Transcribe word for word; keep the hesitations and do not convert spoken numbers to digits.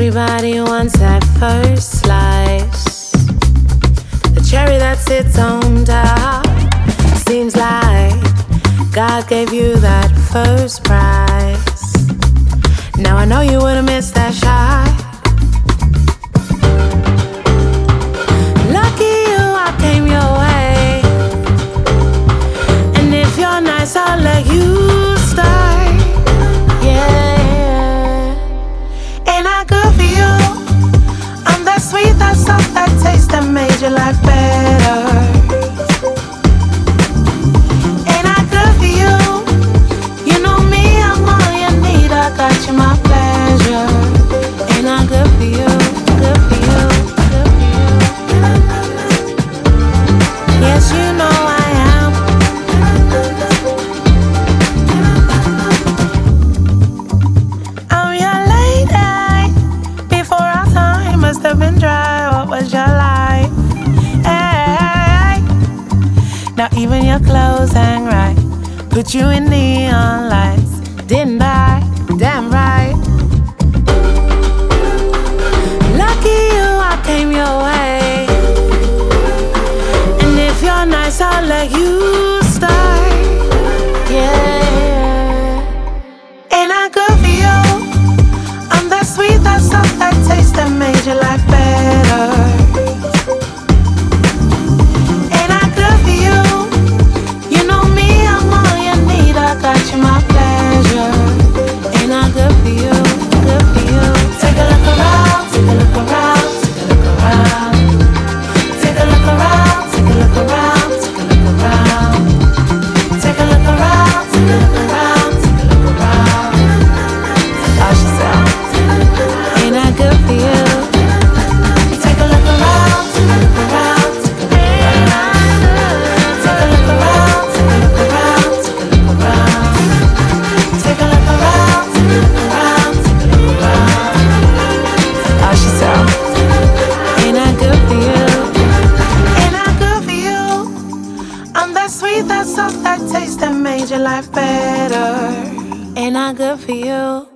Everybody wants that first slice, the cherry that sits on top. Seems like God gave you that first prize. Now I know you would've missed that shot. Lucky you, I came your way. And if you're nice, I'll let you start. Yeah, ain't I good for you? I'm that sweet, that soft, that taste that made your life better. Got you my pleasure. Ain't I good for you? Good for you. Good for you. Yes, you know I am. I'm your lady. Before our time must have been dry. What was your life? Hey. Now even your clothes hang right. Put you in neon lights. Didn't I? Damn right. Lucky you, I came your way. And if you're nice, I'll let you start. Yeah, ain't I good for you? I'm that sweet, that soft, that taste that made your life better. Ain't I good for you? You know me, I'm all you need. I got you my pleasure. Good for you, good for you. Take a look around, take a look around, take a look around. Take a look around, take a look around, take a look around. Take a look around, take a look around, take a look around. How she sound? Ain't I good for you? Take a look around, take a look around, take a look around. Take a look around, take a look around, take a look around. Take a look around. That soft, that taste that made your life better. Ain't I good for you?